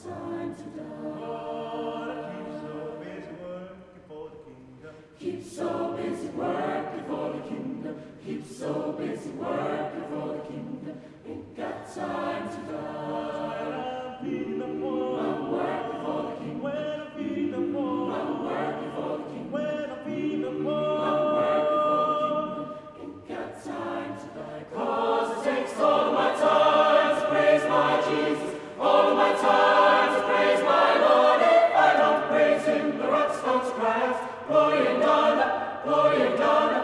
time to die. Keep so busy working for the kingdom. Keep so busy working for the kingdom. Ain't got time to die. I'm working for the kingdom. I'm working for the kingdom. I'm working for the kingdom. Ain't got time to die. 'Cause it takes all of my time to praise my Jesus. All of my time to praise my Lord. If I don't praise him, the rocks don't cry out. Glory and honor, glory and honor.